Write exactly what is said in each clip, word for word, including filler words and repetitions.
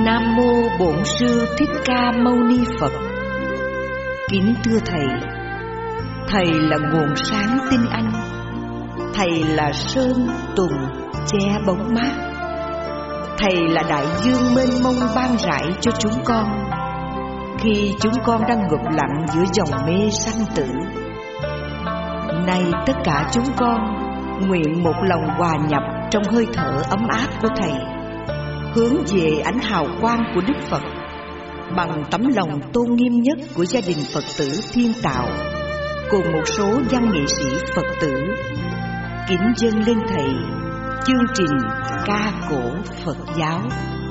Nam mô Bổn Sư Thích Ca Mâu Ni Phật. Kính thưa thầy, thầy là nguồn sáng tinh anh, thầy là sơn tùng che bóng mát, thầy là đại dương mênh mông ban rãi cho chúng con khi chúng con đang ngụp lặng giữa dòng mê sanh tử. Nay tất cả chúng con nguyện một lòng hòa nhập trong hơi thở ấm áp của thầy, hướng về ánh hào quang của Đức Phật bằng tấm lòng tôn nghiêm nhất của gia đình Phật tử Thiên Tạo cùng một số văn nghệ sĩ Phật tử, kính dâng lên thầy chương trình ca cổ Phật giáo.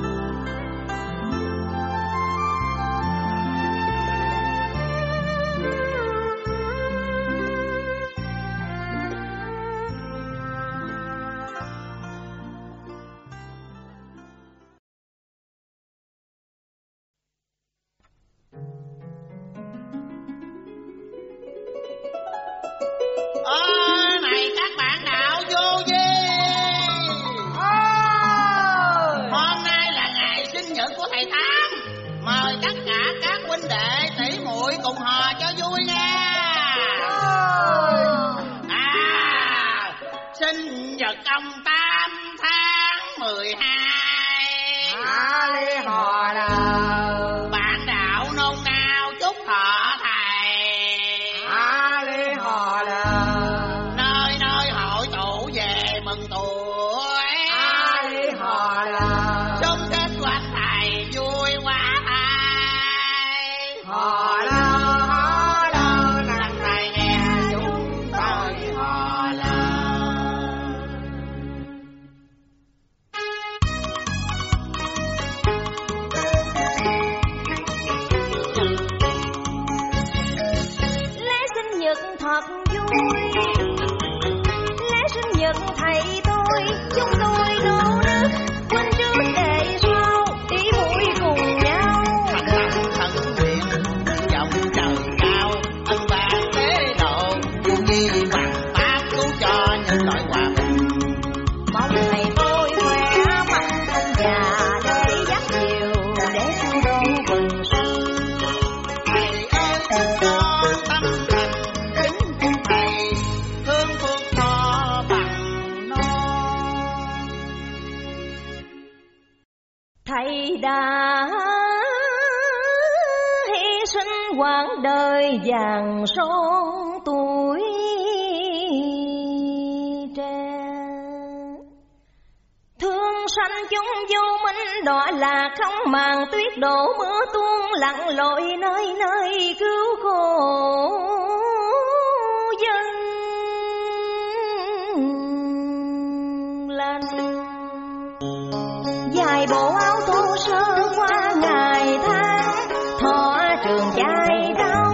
Vàng son tuổi trẻ, thương sanh chúng vô minh đọa lạc, không màng tuyết đổ mưa tuôn lặn lội nơi nơi cứu khổ dân lành. Dài bộ áo thô sơ qua ngày tháng, thọ trường dài đau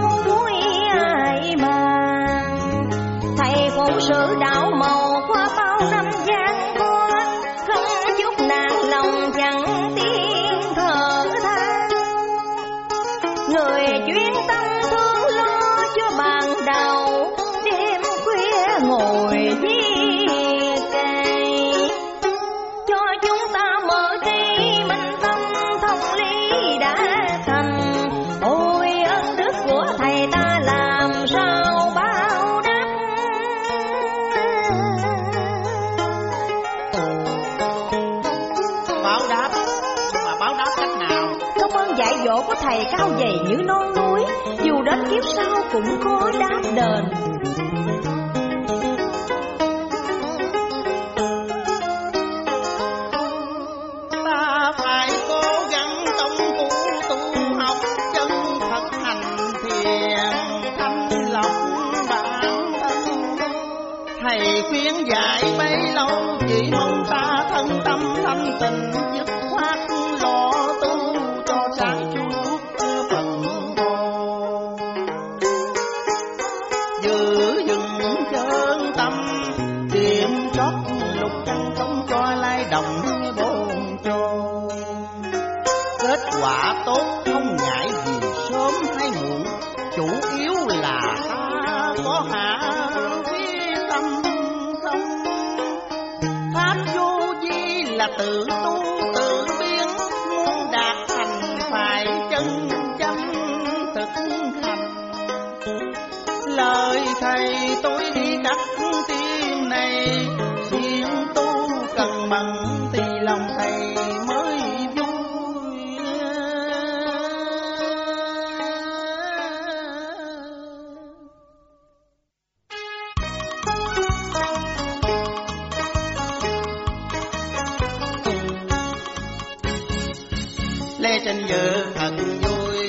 phụng sự đạo màu qua bao năm gian qua, không chút nản lòng chẳng tiếng thở than. Người chuyên tâm thương lo cho bạn đầu, đêm khuya ngồi viết cây, cho chúng ta mở trí minh tâm thông lý đã thành. Ôi ơn đức của thầy ta làm sao bao đáp. Dạy dỗ của thầy cao dày như non núi, dù đến kiếp sau cũng có đáp đền. Ta phải cố gắng công phu tu học, chân thật hành thiền thanh lọc bản thân. Thầy khuyên dạy bấy lâu, chỉ mong ta thân tâm thanh tịnh, dứt khoát lo tu cho sáng suốt phần hồn. Giữ vững chân tâm, kiểm soát lục căn không cho lay động bồn chồn. Kết quả tốt không ngại gì sớm hay muộn, chủ yếu là ta có hạ quyết tâm không. Pháp vô vi là tự tu tự biến, muốn đạt lời thầy tôi cắt tim này, siêng tu cần mẫn thì lòng thầy mới vui. Lễ sinh nhật thật vui,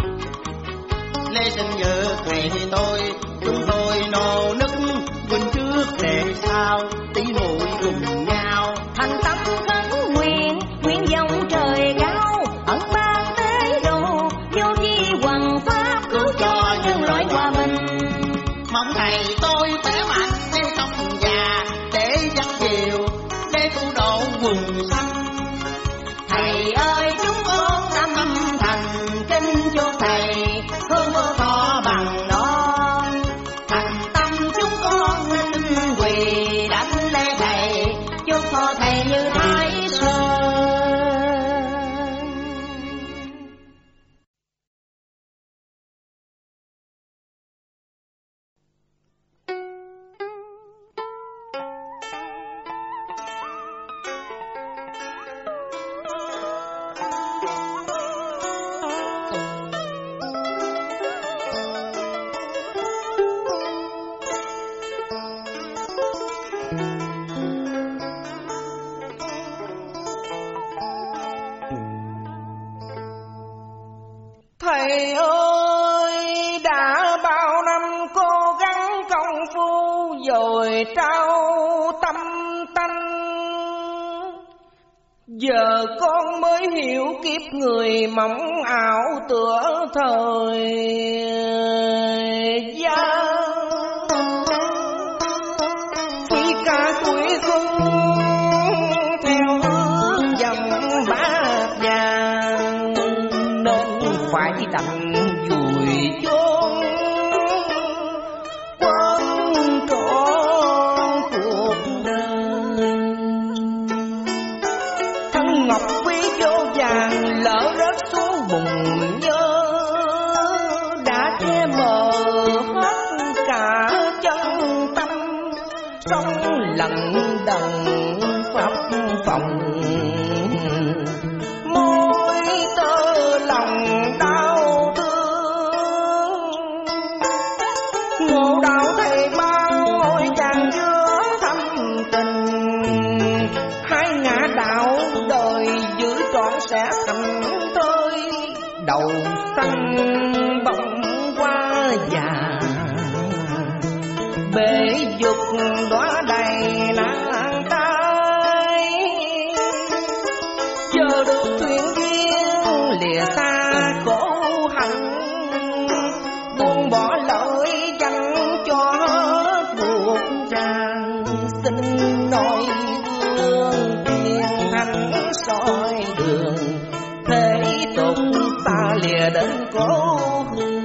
lễ sinh nhật thầy tôi, chúng tôi nô nức quên trước để sau, tí muội cùng nhau thành tâm khấn nguyện, nguyện vọng trời cao, ẩn ban tế độ, vô vi hoằng pháp cứu cho nhân loại hòa bình. Mong thầy tôi khỏe mạnh để không già, để dắt chiều, để cứu độ quần xanh. Thầy ơi chúng con tâm thành kính chúc thầy hương vô thọ bằng non, thành tâm chúng con quỳ đảnh lễ thầy, chúc cho thầy như Thái Sơn. Thầy ơi, đã bao năm cố gắng công phu rồi trao tâm tánh, giờ con mới hiểu kiếp người mỏng ảo tựa thời gian. Khi cả tuổi xuân theo ước dòng bát vàng, nên phải đành vùi chôn quên trọn cuộc đời. Thân ngọc quý vô vàng lỡ rớt xuống bùn nhơ, đã che mờ hết cả chân tâm, sống lặng đằng pháp phòng. Môi tơ lòng đau thương, ngộ đạo thầy bao ôi chàng giữa thâm tình. Hai ngã đạo đời giữ trọn sẽ thành thơi, đầu xanh bông qua già, bể dục đóa đầy nắng tay. Chờ được thuyền viên lìa xa khổ hạnh, buông bỏ lỗi danh cho hết buộc tràn. Xin noi gương thiên thánh soi đường, thế tục ta lìa đến cố hương.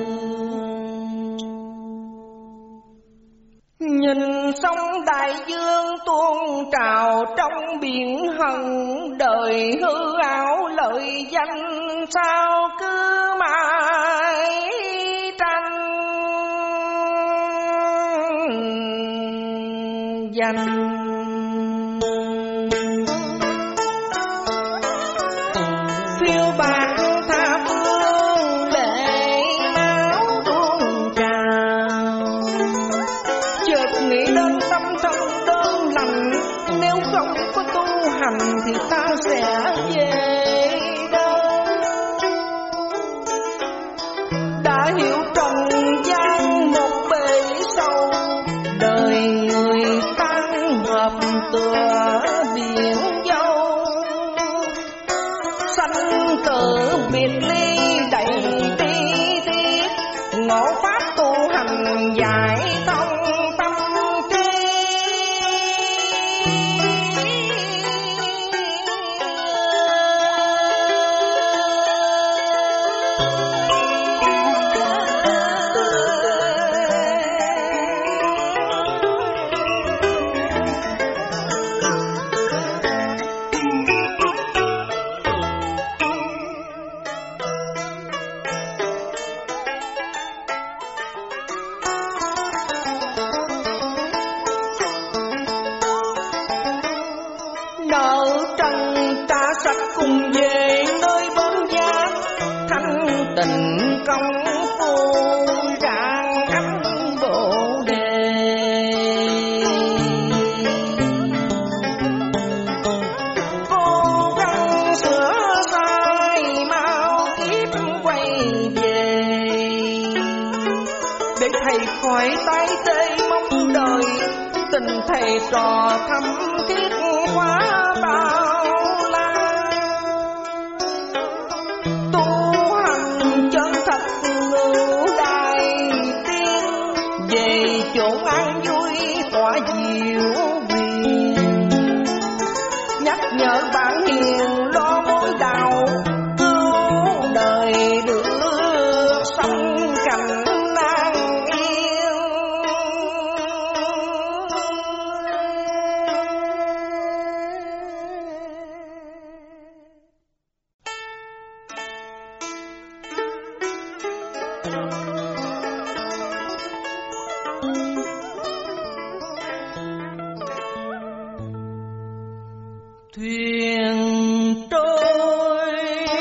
Nhìn sông đại dương tuôn trào trong biển hận, đời hư ảo lợi danh sao cứ mãi tranh danh. Phiêu bạc tha phương lệ máu tuôn trào, chợt nghĩ đến tâm thân đơn lành, nếu không có tu hành thì ta sẽ về đâu. Đã hiểu trần gian một bể sâu, đời người tan hợp tựa biển dâu. Sanh tử biệt ly đầy ti tiết, ngộ pháp tu hành giải thông tâm trí. hai tê mong đời, tình thầy trò thắm thiết quá bao la. Tu hành chân thật ngự đại tiên, về chỗ an vui tỏa diệu quyền. Nhắc nhở bạn hiền lo mối đạo, cứu đời được sống cảnh an yên. Thuyền trôi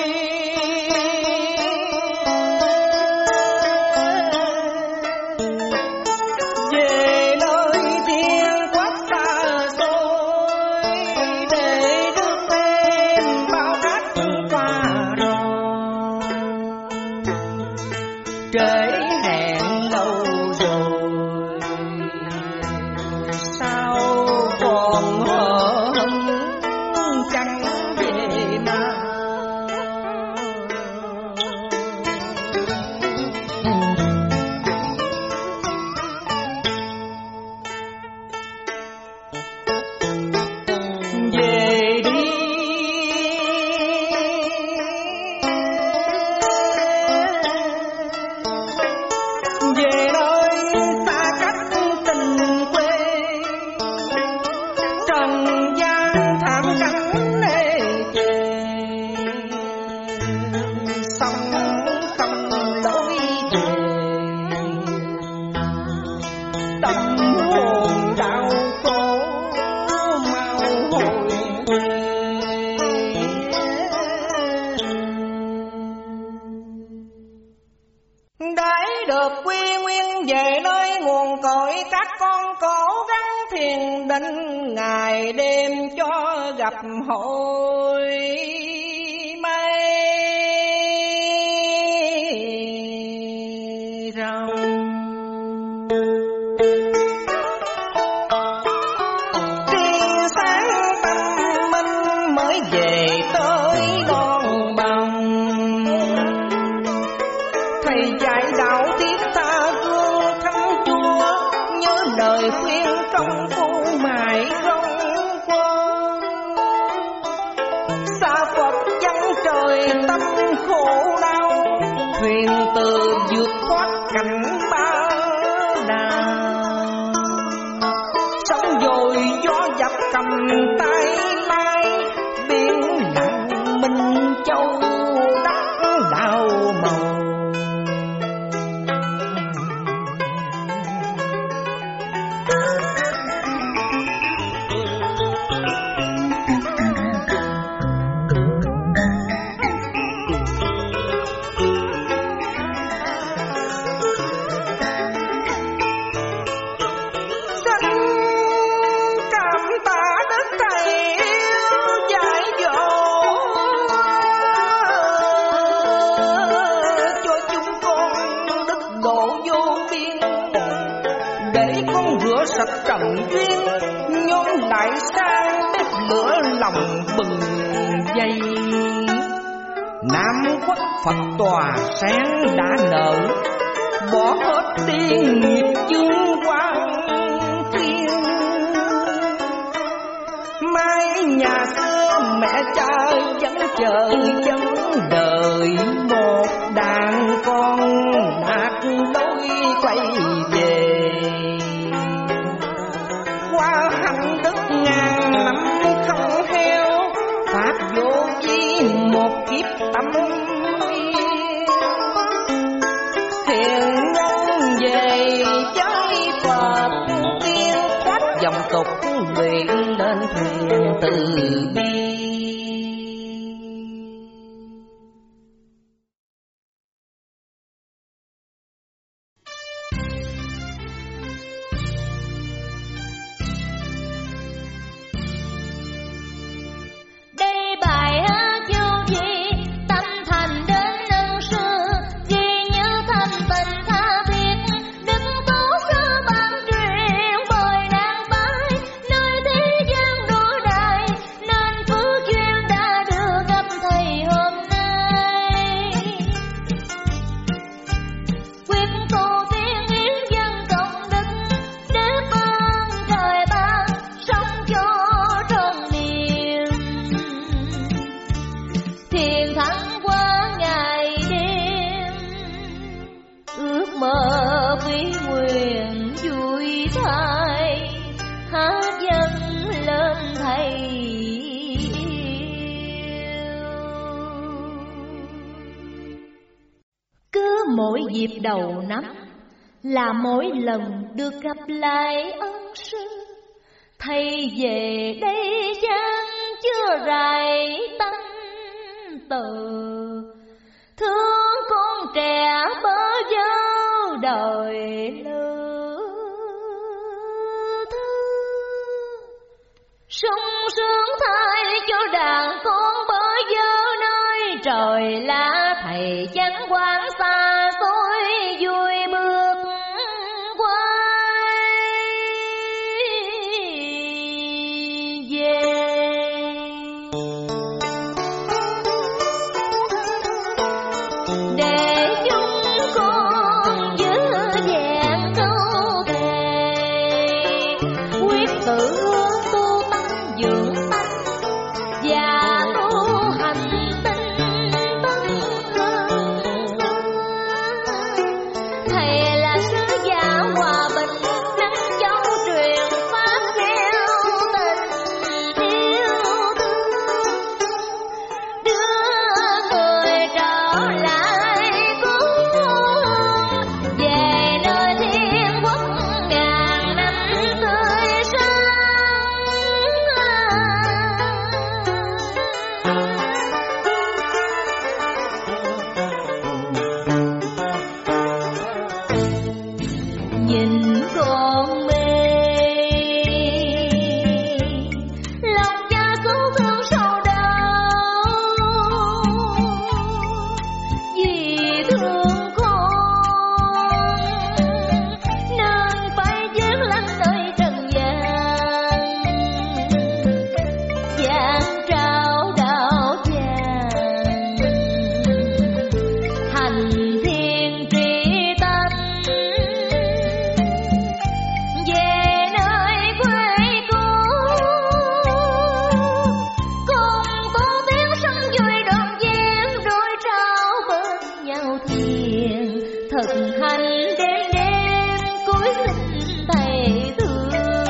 về nơi thiên quốc xa xôi, để được thêm bao cách qua rồi. Trễ hẹn lâu rồi, sao còn hờ hững chẳng về mà. Về đi về nơi xa cách tình quê, trần gian thảm cảnh ê chề, sông không lối về, tâm hồn đau khổ mau hồi quê. Để được quy nguyên về nơi nguồn cội, các con cố gắng thiền định ngày đêm cho gặp hội mây rồng. Tiên sáng tâm minh mới về tới non bằng, thầy dạy đạo thiết tha gương thánh chúa, nhớ lời khuyên công phu mãi rong qua. Xa Phật vắng trời tâm khổ đau, thuyền từ vượt thoát cảnh ba đà. Sóng dồi gió dập cầm tay lai, biển nặng Minh Châu đất đào màu. Sạch trần duyên nhóm lại sang bếp lửa lòng bừng dây. Nam quốc Phật tòa sáng đã nở, bỏ hết tiên nghiệp chương quan thiên. Mai nhà xưa mẹ cha vẫn chờ chân đợi, một đàn con đạt đôi quay về. Qua hạnh đức ngàn năm không heo, pháp vô vi một kiếp tâm yên. Thiện nhân về trái Phật tiên, thoát dòng tục luyện lên thuyền từ bi. Hãy subscribe dịp đầu năm là mỗi lần được gặp lại ân sư. Thầy về đây gian chưa rải tâm từ, thương con trẻ bơ vơ đời lữ thư. Sung sướng thay cho đàn con bơ vơ nơi trời lá, thầy chẳng quan xa xôi vui bước quay về. Để chúng con giữ vẹn câu thề, quyết tự tu tâm dưỡng tâm và tu hành tinh tấn. Thầy là sứ giả hòa bình, nắng châu truyền pháp gieo tình yêu thương, đưa người trở lại cố hương, về nơi thiên quốc ngàn năm tươi sáng. Nhìn con mê, lòng cha xót thương sầu đau, vì thương con nên phải vác lăn nơi trần gian, vàng trao đạo vàng hành thiên tri tâm. Về nơi quê cũ cùng tô tiếng sân vui đoàn viên, đôi trao bên nhau thiền thực hành đêm đêm cúi xin thầy thương.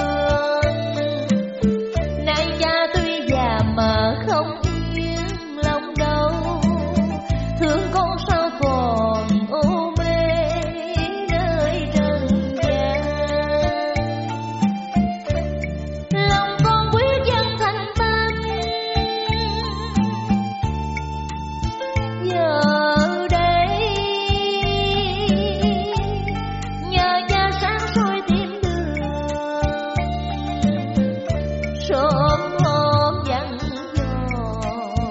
Nay cha tuy già mà không yên lòng đâu, thương con sao còn u mê nơi trần gian. Lòng con quyết dân thành tâm, giờ đây nhờ cha sáng soi tìm đường, sớm hôm dặn dò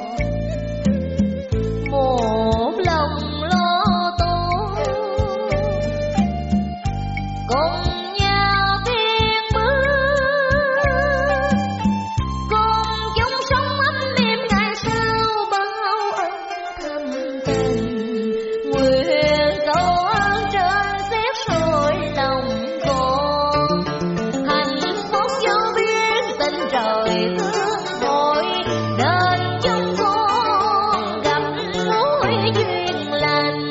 một lòng lo tu, cùng nhau tiến bước, cùng chung sống ấm êm ngày sau bao ân thâm tình. Nguyện cầu ơn trên xét soi lòng con, hạnh phúc vô biên tình trời thương bội, nên chúng con gặp mối duyên lành.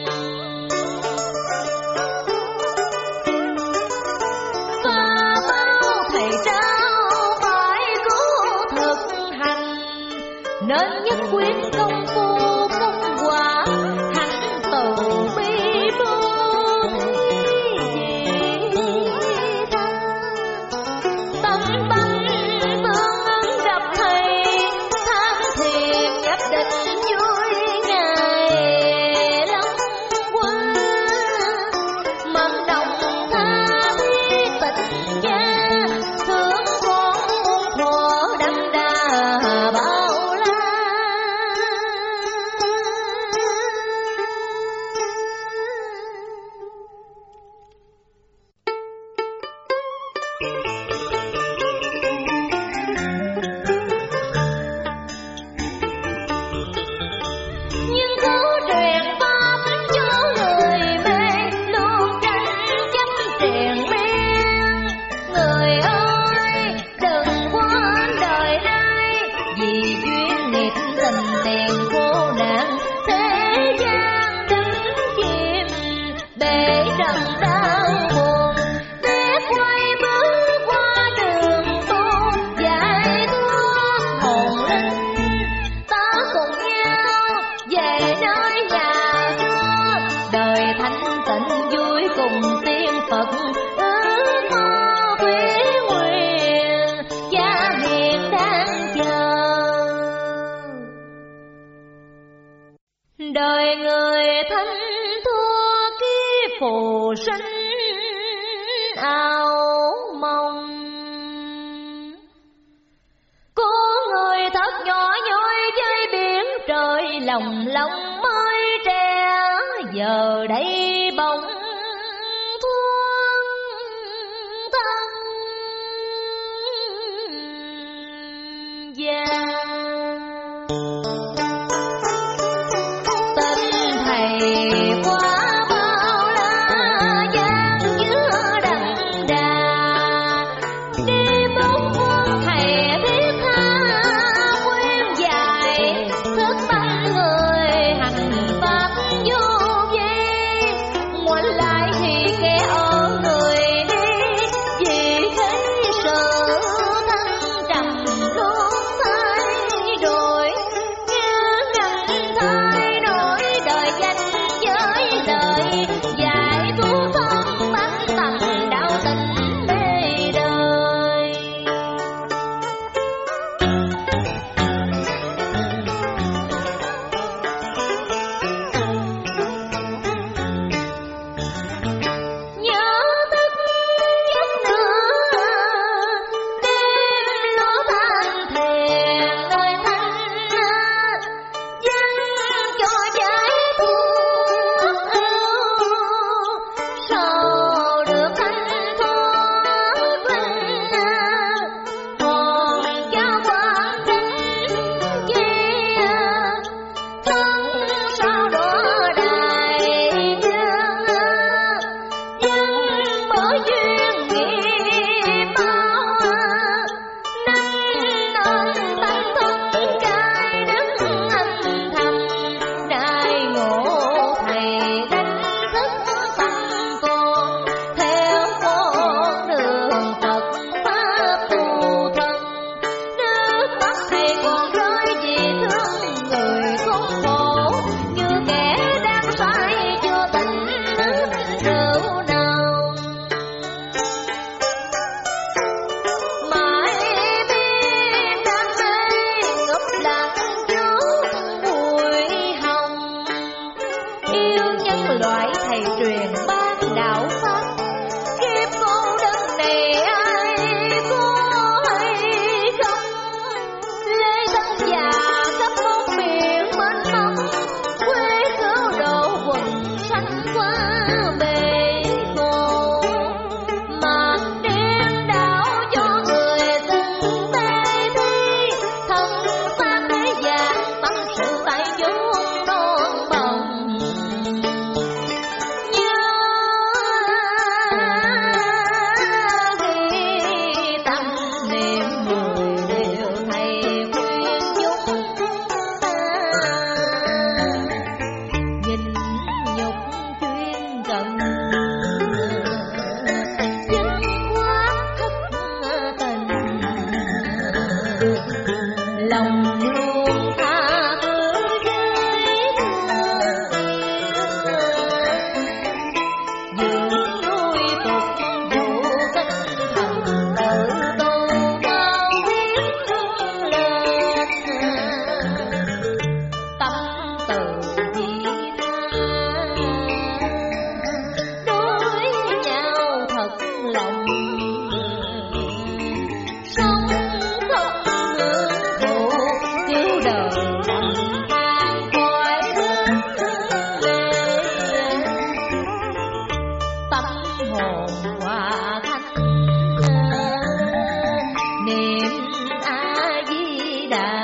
Và bao thầy trao phải cố thực hành, nên nhất quyết công phu công quả, hạnh từ bi bố thí tha. Tâm tâm tương ứng gặp thầy, tham thiền nhập định vui ngày long qua. Mặn đồng tha thiết tình cha, thương con muôn thuở đậm đà bao la. Nhưng cứ truyền pháp cho người mê, luôn tranh chấp triền miên. Người ơi đừng quên đời nay, vì duyên nghiệp tình tiền khổ nạn, thế gian đứng chìm bể trần đau buồn. Để quay bước đồng lòng mới trẻ, giờ đây bỗng thuốc thân già. Tên thầy quá bao la gian chứa đậm đà, đi bốn phương thầy thiết tha quen dài, thức tâm người hành pháp vô vi. Ngoảnh lại thì kẻ ở người đi, vì thấy sự thân trầm luôn thay đổi, như ngăn thay đổi đời danh với đời, giải thuốc thân tánh tầm đạo tình mê đời. Nhớ thức giấc nữa, đêm lúa than thèn nơi thanh dân cho trái thuốc ưu, sầu được thanh thoát linh hồn cho quan kính chia, thân sao đỏ đài dương dân bởi duyên nghiệp bao, nâng ơn tăng thân cai đứng âm thầm, đại ngộ thầy đánh thức tâm con, theo con đường Phật pháp tu thân. Nước mắt thầy còn rơi vì thương người khốn khổ, như kẻ đang say chưa tỉnh rượu nồng. Mãi biết đam mê ngập lặng trước bụi hồng, yêu nhân loại thầy truyền ban đạo pháp. Kiếp cô đơn này ai có hay không, lê thân già khắp bốn miền mênh mông, quê khứ độ quần xanh qua bề khổ. Màn đêm đảo cho người từng tê thi, thân xác thế gian tâm sự tại chốn non bồng. Nhớ ghi tâm niệm mười điều thầy khuyên chúng ta, nhìn nhục chuyên cần dân hóa thất tình, lòng luôn tha thứ với thương, dưỡng nuôi phục vụ tinh thần tự tu bao biết lên, tâm từ vị tha đối nhau thật lòng, sống không hưởng thụ cứu đời đặng than khỏi bước lên, tâm hồn hòa thanh niệm A Di Đà,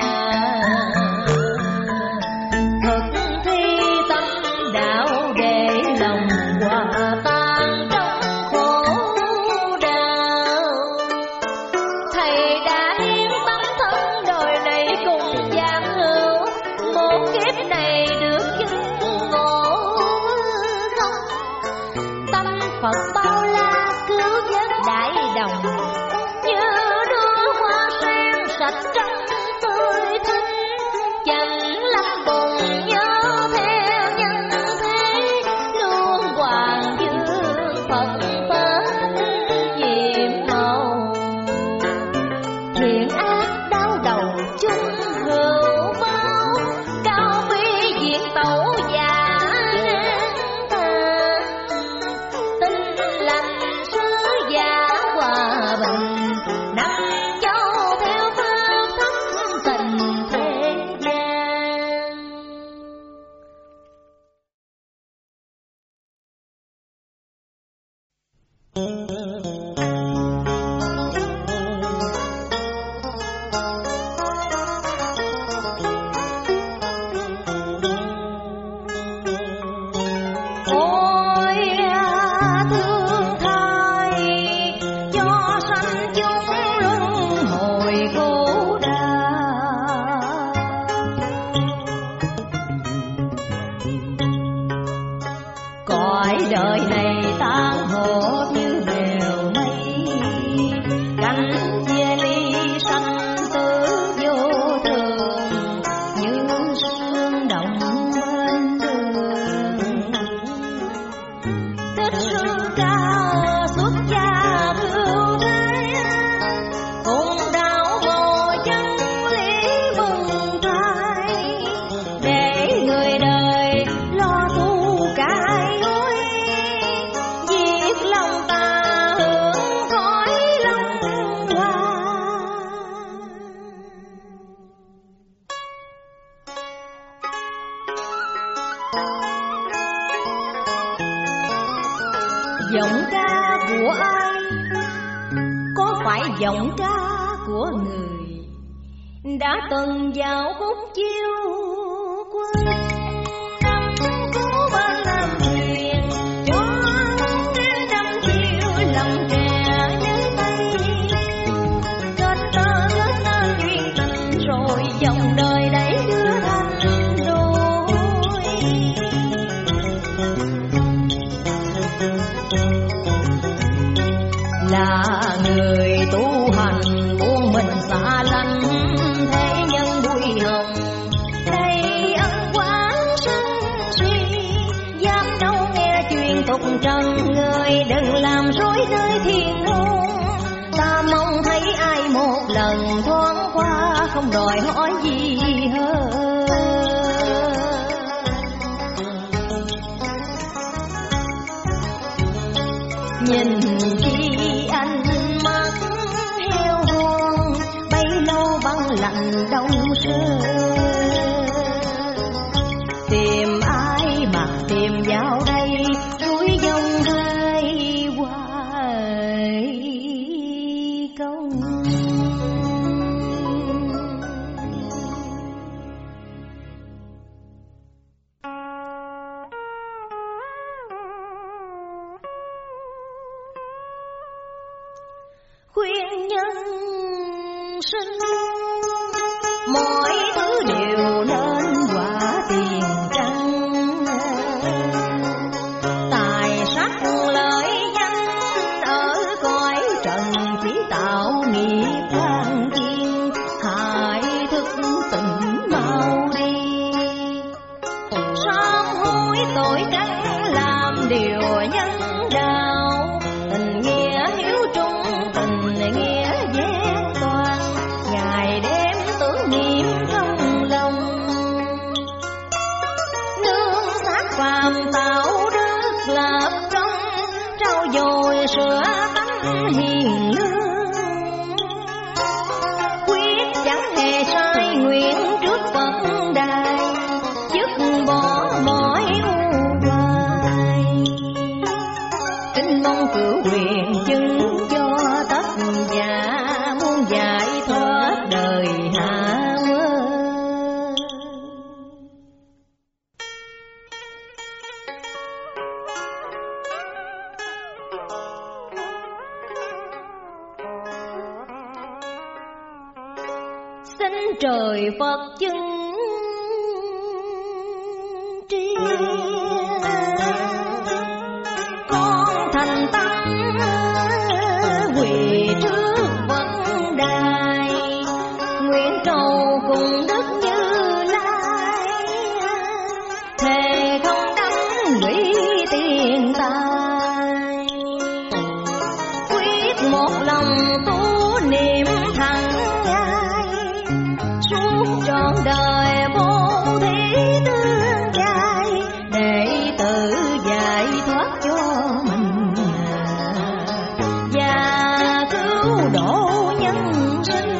thực thi tâm đạo để lòng hòa tan trong khổ đau. Thầy đã hiến tấm thân đời này cùng gian hữu, một kiếp này được chứng ngộ không. Tâm Phật bao la cứu vớt đại đồng, như đóa hoa sen sạch trắng tươi thanh, chẳng lâm bồn nhớ theo nhân thế, luôn hoàng dương Phật pháp nhiệm màu. Thiện ác đau đầu chung hữu báo, cao quý diện tẩu già ngang tàn, tinh lành sứ giả hòa bình, năm châu theo pháp thất tình thế phải giọng ca của người đã từng vào khúc chiêu quân. Năm cố ba làm thuyền cho ngang năm chiều lòng trẻ nhớ tay, kết tơ kết nên duyên tình rồi dòng đời đẩy đưa thành đôi. Là người tu hành buông mình xa lánh thế nhân bụi hồng, đây ân quán sân si dám đâu nghe chuyện tục trần. Người đừng làm rối nơi thiên môn, ta mong thấy ai một lần thoáng qua không đòi hỏi gì hơn. Nhìn chi anh mắt heo hon bấy lâu băng lạnh đông sơ, tìm ai mà tìm vào đây núi dông hai hoài công. Khuyên nhân sinh mọi thứ đều nên quả tiền trăng, tài sắc lợi danh ở cõi trần chỉ tạo nghiệp quan thiên, hại thức tỉnh mau đi. Sám hối tội căn làm điều nhân đạo, tình nghĩa hiếu trung tình nghĩa giác toàn, ngày đêm tưởng niệm trong lòng. Nương xác phàm tạo đức lập công, trau dồi sửa tánh hiền lương. Quyết chẳng hề sai nguyện trước Phật đài, dứt bỏ mọi u hoài. Kính mong cửu quyền chứng cho tất giả muốn giải thoát đời hạ mơ. Xin trời Phật chứng tri, con thành tâm quỳ trước Phật đài, nguyện cầu cùng Đức Như Lai, thề không đắm lụy tiền tài. Quyết một lòng tu niệm thẳng ngay, suốt trọn đời vô thí tương trai, để tự giải thoát cho mình và cứu độ nhân sinh.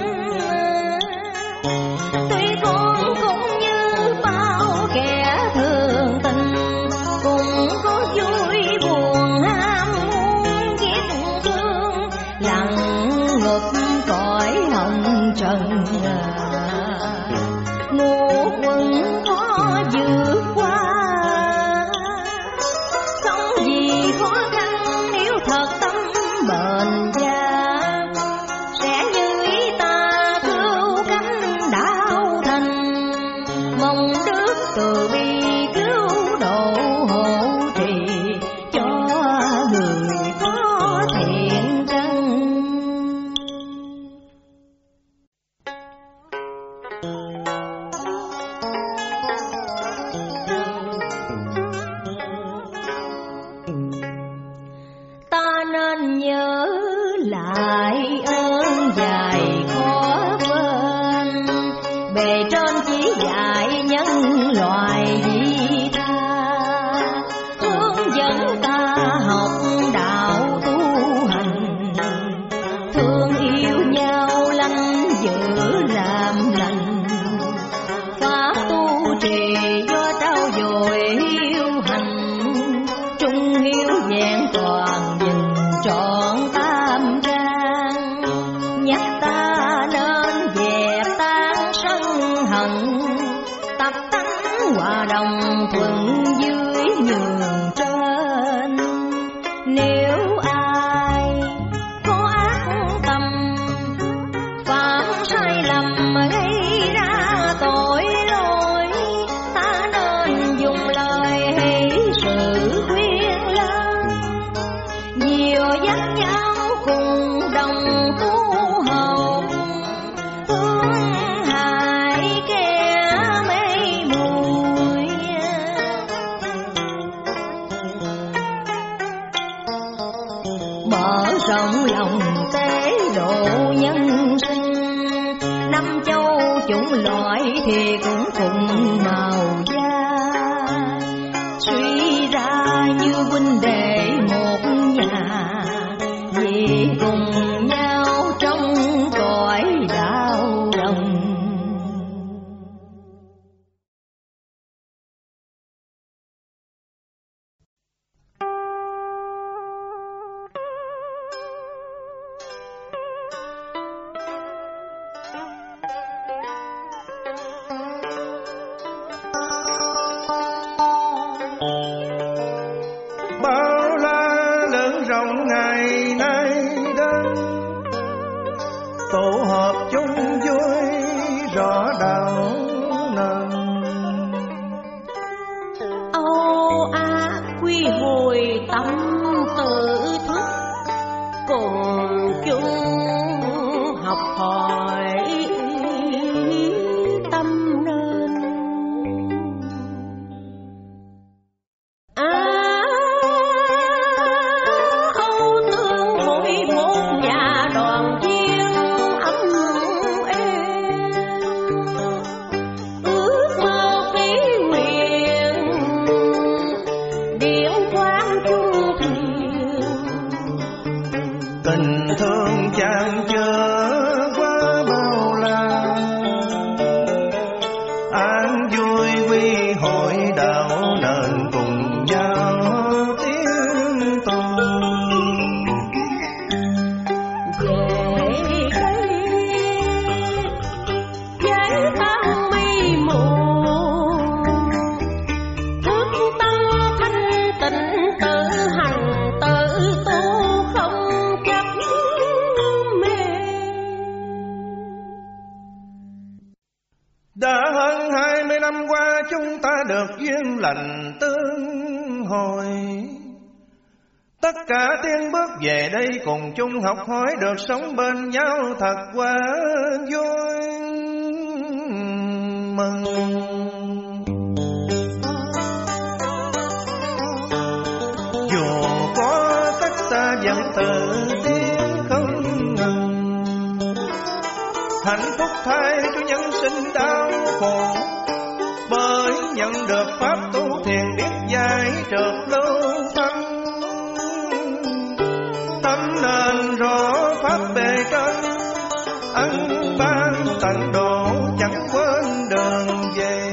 Tuy con cũng như bao kẻ thường tình, cũng có vui buồn ham muốn ghét thương, lặng ngục cõi hồng trần. Ngũ quần khó vượt qua, sống vì khó khăn nếu thật tâm bền gia, sẽ như ý ta cứu cánh đạo thành. Mong Đức từ bi cứu độ hộ trì cho người có thiện căn. Ta nên nhớ lại ơn dài khó quên, bề trên chỉ dạy nhân loại vị tha, hướng dẫn ta học đạo tu hành, thương yêu nhau lanh giữ làm lành. Pháp tu trì do trau dồi hiếu hành, trung hiếu vẹn toàn nhìn trọn tam trang. thuận dưới nhường trên. Nếu ai có ác tâm phạm sai lầm gây ra tội lỗi, ta nên dùng lời hỷ sự khuyên lơn, dìu dắt nhau cùng đồng tu học, hướng hại kẻ mê muội. Mở rộng lòng tế độ nhân sinh, năm châu chủng loại thì cũng cùng màu da, suy ra như huynh đệ một nhà, vì cùng nhau trong cõi đau lòng. Bao la lớn rộng ngày nay đến, tụ họp chung vui rõ đạo nền. Âu ác quy hồi tâm tự thức, cùng chung học hỏi tâm nên. À, Âu tương mỗi một nhà đoàn viên ấm êm, ước mơ kỷ nguyện điện quang chung thuyền. Tình thương chan chứa quá bao la, an vui quy hội đạo nên cùng nhau tiến tu. Về đây giải tan mây mù, thức tâm thanh tịnh tự hành tự tu không chấp mê. Đã hơn hai mươi năm qua chúng ta được duyên lành tương hồi, tất cả tiến bước về đây cùng chung học hỏi, được sống bên nhau thật quá vui mừng. Dù có cách xa vẫn tự tiến không ngừng, hạnh phúc thay cho nhân sinh đau khổ, bởi nhận được pháp tu thiền biết giải trượt lưu thân. Tâm nên rõ pháp bề trên, ân ban tận độ chẳng quên đường về.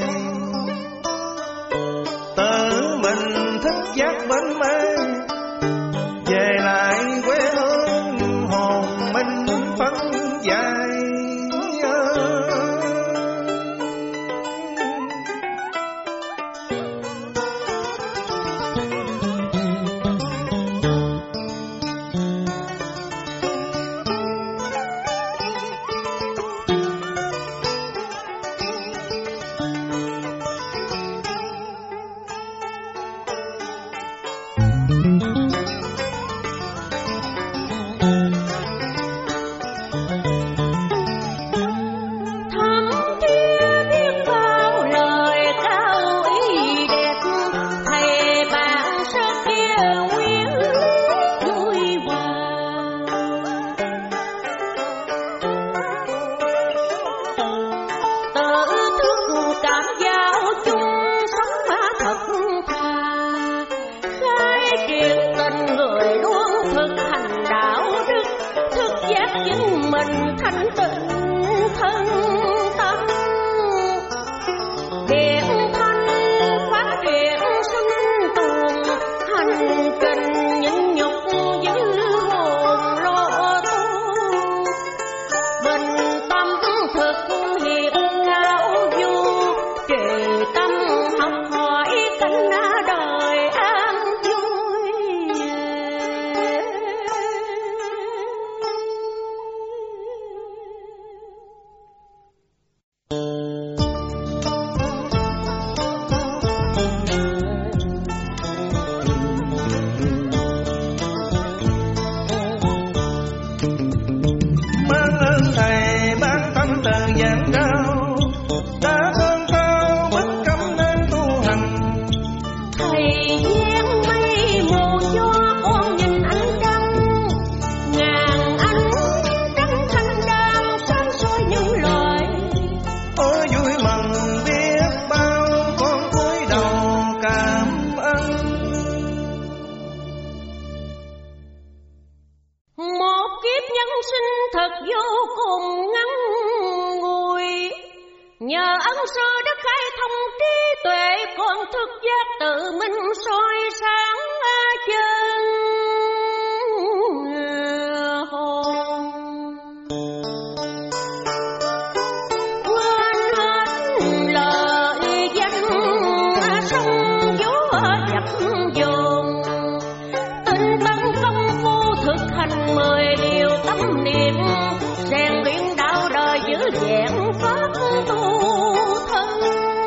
Tự mình thức giác bên mê, về lại quê hương hồn minh phấn dài. mình thanh tịnh thân tâm, điện thanh phát triển sinh tồn, hành trình nhịn nhục giữ hồn lo tu, bình tâm thực hiện cao du, trì tâm học hỏi nhân sinh thật vô cùng ngắn ngủi. Nhờ ân sư đã khai thông trí tuệ, con thức giác tự mình soi sáng chân hồn. Quên hết lời danh sông gió dập dồn, tinh tấn công phu thực hành mười điều tâm niệm, rèn luyện đạo đời giữ vẹn pháp tu thân.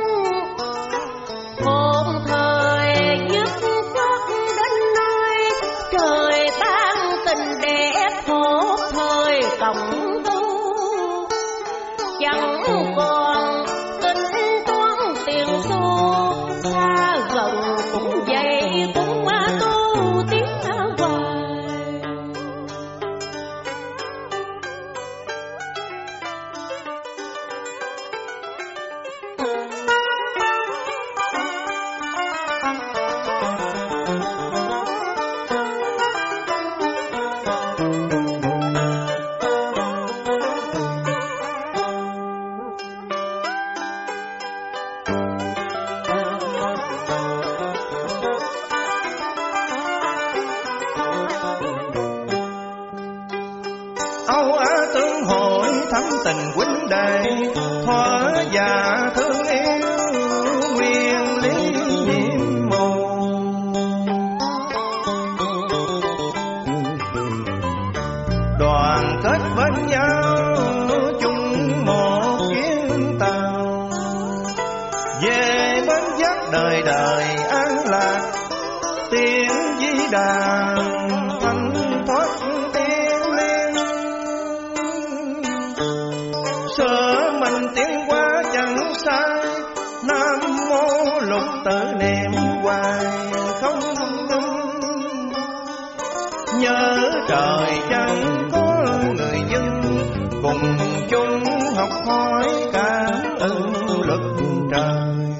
Một thời dứt khoát đến nơi, trời ban tình đẹp một thời cộng tu. Chẳng còn tính toán tiền xu, xa gần cũng vậy cũng tu tiến hoài. Âu Á tương hội thắm tình huynh đệ, thuở già thương yêu nguyên lý nhiệm màu. Đoàn kết bên nhau chung một chuyến tàu, về bến giác đời đời an lạc. Tiếng di đàn thanh thoát tiếng liên, sơ mình tiến qua chẳng sai. Nam mô lục tự niệm hoài không ngưng, nhớ trời chẳng có người dân, cùng chung học hỏi cảm ơn luật trời.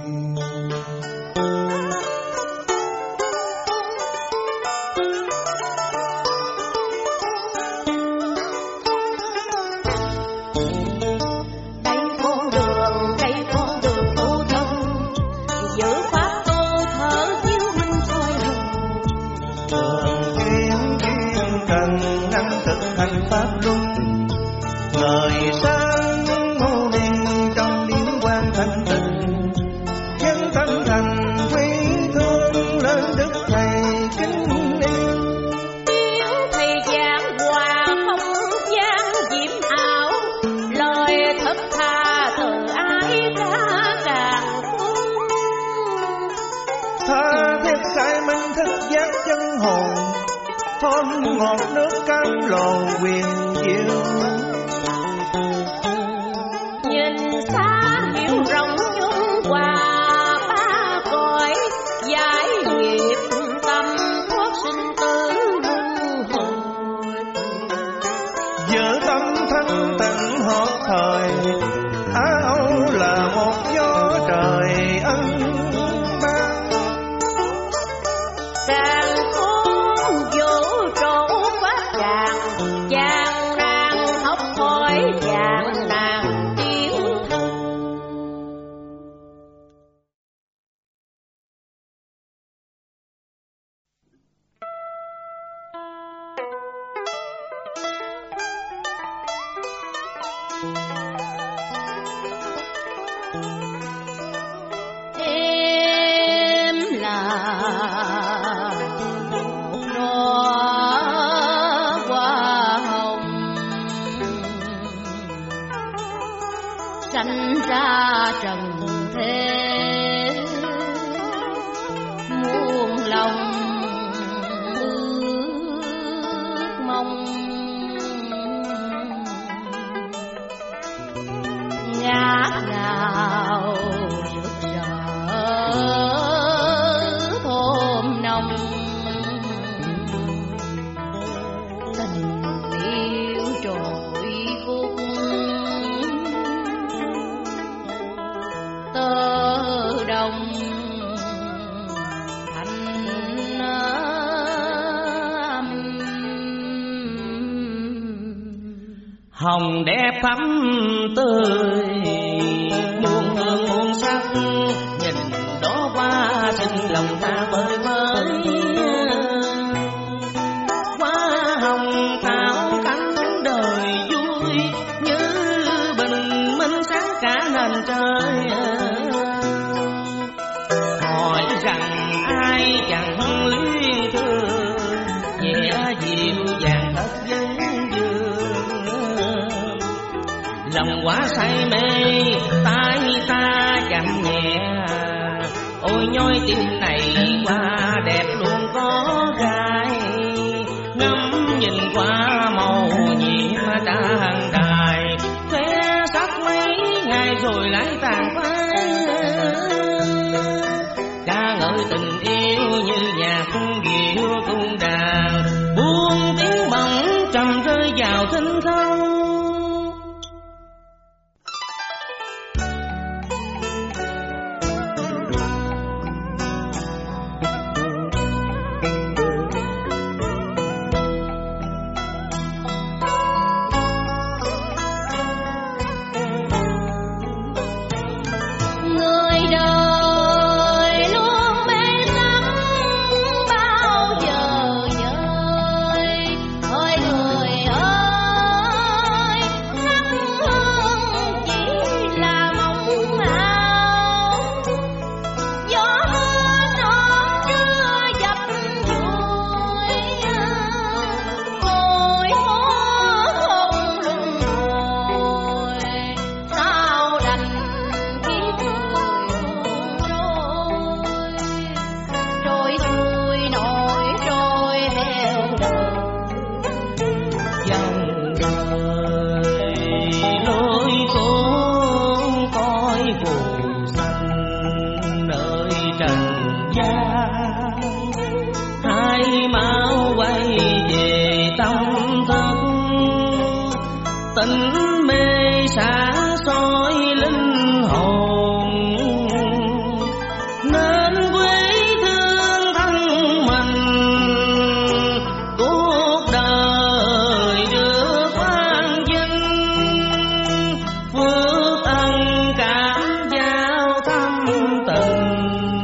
Pháp luân người sáng mâu ni trong điển quang thanh tịnh, chân tâm thành quý thương lên đức thầy kính yêu. Tiếng thầy giảng hòa không gian diễm ảo, lời thật tha từ ái ca càng phương. Tha thiết khai minh thức giác chân hồn, thơm ngọt nước cam lồ quyền diệu. Nhìn xa hiểu rộng nhung hòa ba cõi, giải nghiệp tâm thoát sinh tử luân hồi. Giữ tâm thanh tịnh hợp thời, Á Âu là một gió trời ân ban. Càng khôn vũ trụ phát tràn, gian nan học hỏi gian nan tiến thân. Em là một đóa hoa hồng sanh ra trần thế, muôn lòng ước mong. Ngát ngào rực rỡ thơm nồng, tình yêu trội vút tơ hồng đẹp thắm tươi, muôn hương muôn sắc, nhìn đó qua xinh lòng ta bơi với. Hoa hồng thảo cánh đời vui, như bình minh sáng cả nền trời. Hỏi rằng ai chẳng luyến thương, vẻ dịu dàng thật dễ dường. Lòng quá say mê, tay ta chạm nhẹ, ôi nhói tim này quá đẹp luôn có gai. Ngắm nhìn qua màu nhiệm đàn đài, khoe sắc mấy ngày rồi lại tàn phai. Ca ngợi tình yêu như nhạc điệu cung đàn, buông tiếng bỗng trầm rơi vào thinh không. Tình mê sáng soi linh hồn, nên quý thương thân mình. Cuộc đời được an vinh, phước ân cảm giao thâm tình.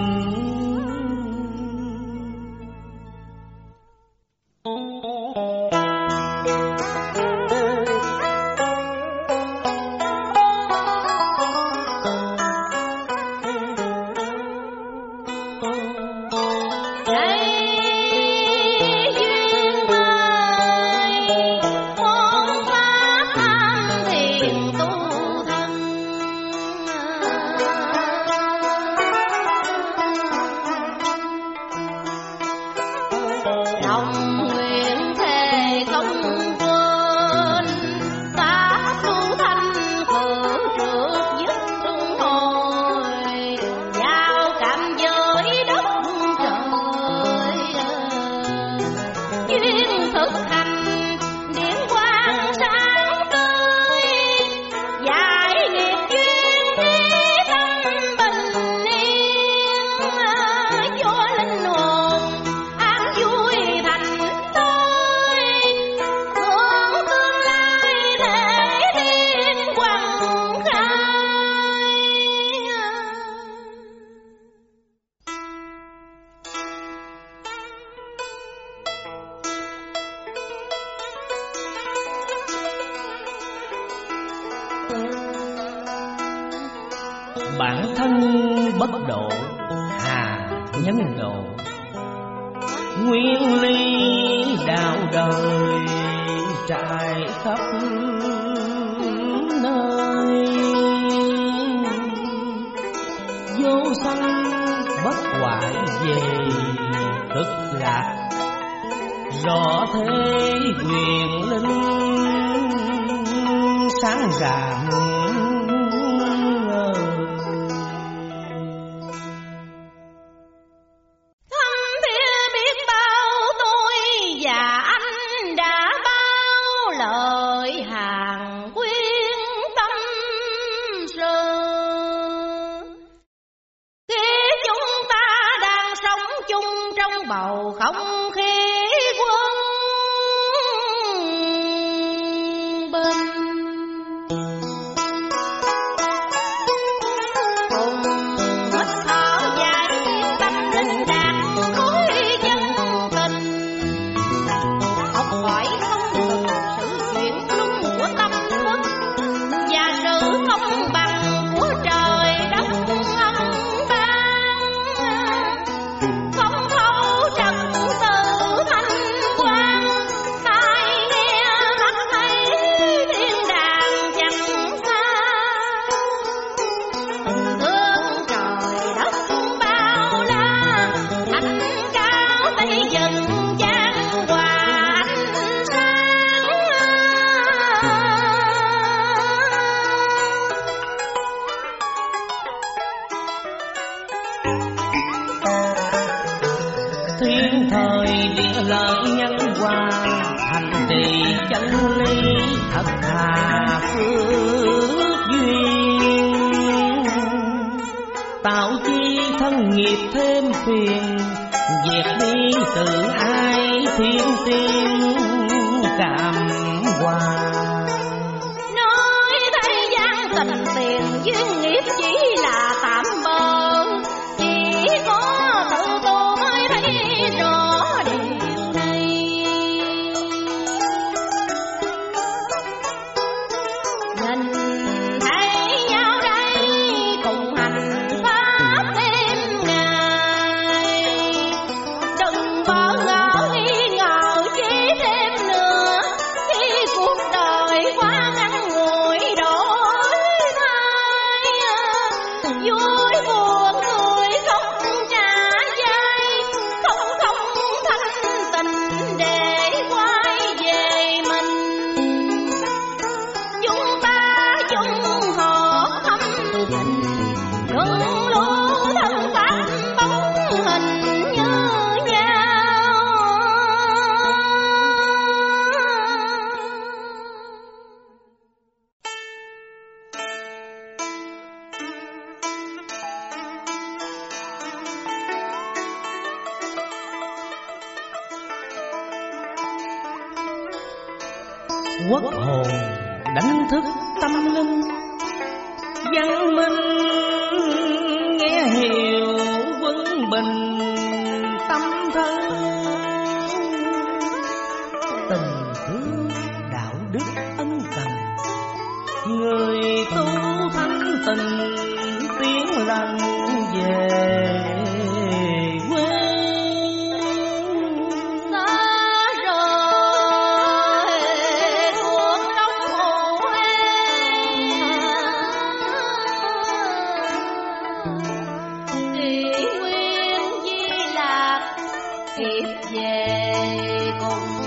Bản thân bất độ, hà nhân độ, nguyên ly đạo đời trải khắp nơi. Vô sanh bất hoại về cực lạc, rõ thế quyền linh sáng rạng. Bầu không khí quân bình danh ly thật thà phước duyên, tạo chi thân nghiệp thêm phiền, dẹp đi tự ai thiên tiên cảm hòa. Nói thế gian tình tiền duyên nghiệp chỉ là tạm bợ, chỉ có tự tu mới thấy rõ điều này. Nhìn thấy nhau đây cùng hành pháp đêm ngày, đừng bỡ ngỡ nghi ngờ chỉ thêm nữa, khi cuộc đời quá ngắn ngủi đổi thay, vui buồn cười không trả dây, không không thanh tình để quay về mình. Chúng ta chung họ thâm tình, luân lưu thân pháp bóng hình như nhau. Quốc hồn đánh thức tâm linh, văn minh nghe hiểu vững bình tâm thân. Tình thương đạo đức ân cần, người tu thanh tình tiếng lần về quê. Xa rời cuộc sống hồ hê, thì nguyên di lạc kịp về cùng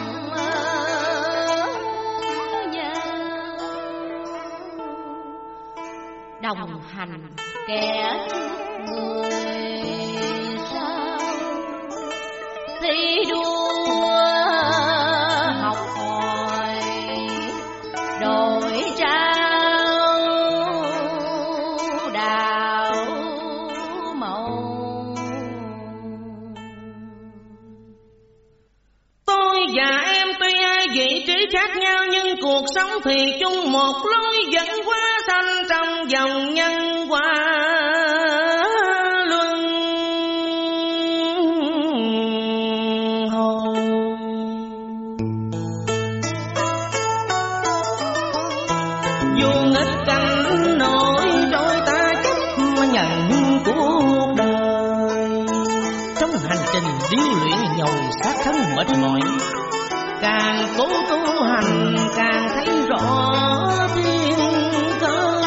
nhau, đồng hành kẻ người sao thi đua học hỏi đổi trao đạo mẫu. Tôi và em tuy hai vị trí khác nhau, nhưng cuộc sống thì chung một lối dẫn hóa sanh trong dòng nhân quả luân hồi. Dù nghịch cảnh nổi trôi ta chấp nhận cuộc đời, trong hành trình điêu luyện nhồi xác thân mệt mỏi, càng cố tu hành càng thấy rõ thiên cơ.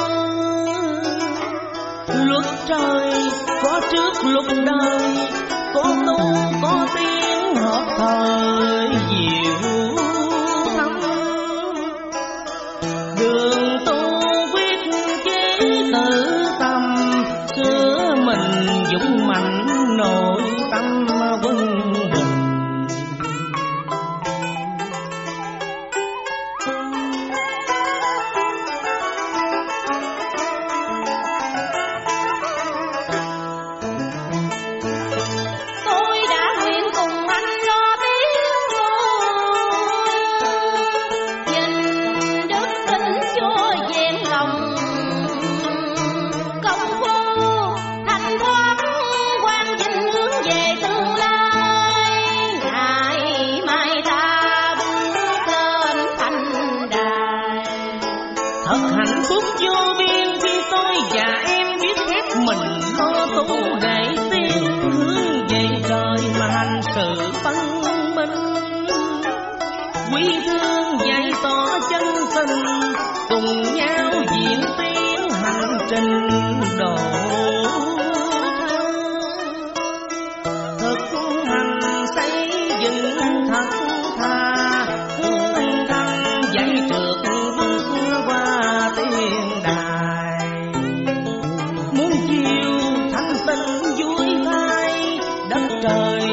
Luật trời có trước luật đời, có tu có tiếng hợp thời diệu thâm. Đường tu quyết chí tự tâm, xưa mình dũng mạnh nội tâm quân bình. Tôi đã nguyện cùng anh lo tiếng vui, nhìn đức tính cho vẹn lòng, công phu thanh thoát quan vinh hướng về tương lai. Ngày mai ta bước lên thành đài, Thật hạnh phúc vô biên khi tôi và em biết phép mình lo tu để tiến hướng về trời mà hành sự phân minh. Quý thương dạy tỏ chân tình, cùng nhau diễn tiến hành trình độ thực hành xây dựng thật thà, hương thanh dạy trượt bước qua tiền đài. Muốn chiều thanh tinh vui thay, đất trời